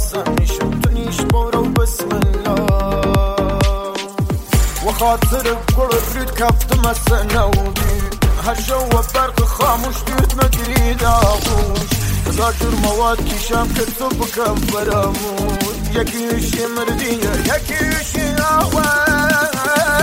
واسم میشم تونیش برو بسم الله وخاطر بقول ريد كفتم السنودي هالجو برق خاموش ديت مدري داوش زاجر مواد كيشام كتب كم برامود يكيشي مردية يكيشي أوان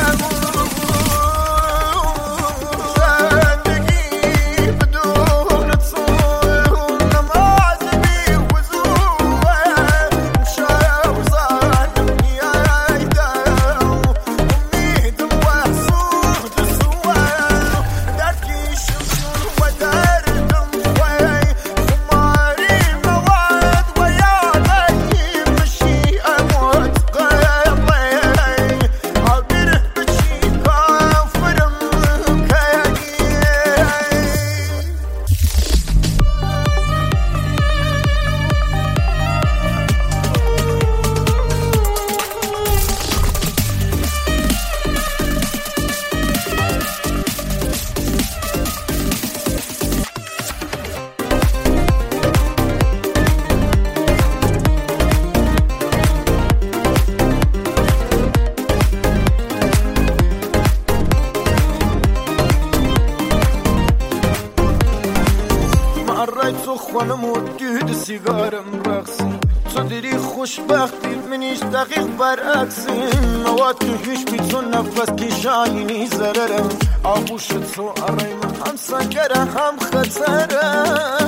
خانم و دید سیگارم رقصی تو دیری خوشبختی منیش دقیق برعکسی مواد تو هیچ بیتون نفس کشانی ضررم آغوش تو آرایم هم سنگره هم خطره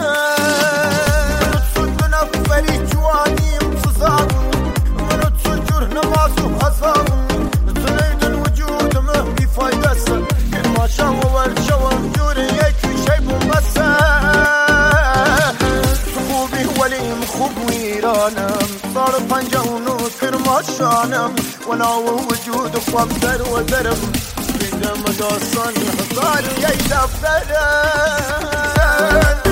تو دو نفری جوانیم تو زادم منو تو جور نماز و حضام تو نیدن وجودم بیفایده سر که ماشا و ورشوم جوری یکی شی بومسه خوب ويرانم صار پنجونو كرماشانم وانا وجود خواب در و درم بيدم داستان حصار يا دفترم